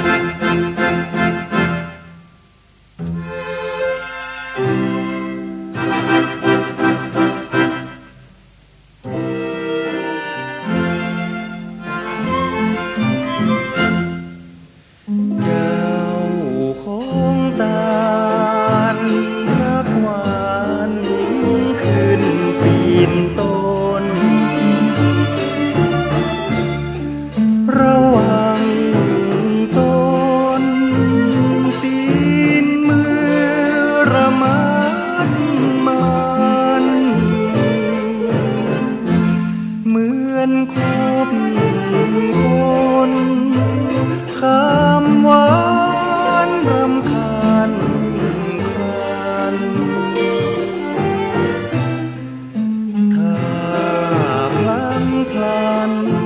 ระวังต้นตีนมือระมัดมันเหมือนคนคนคำหวานรำคาญครันถ้าพลันพลัน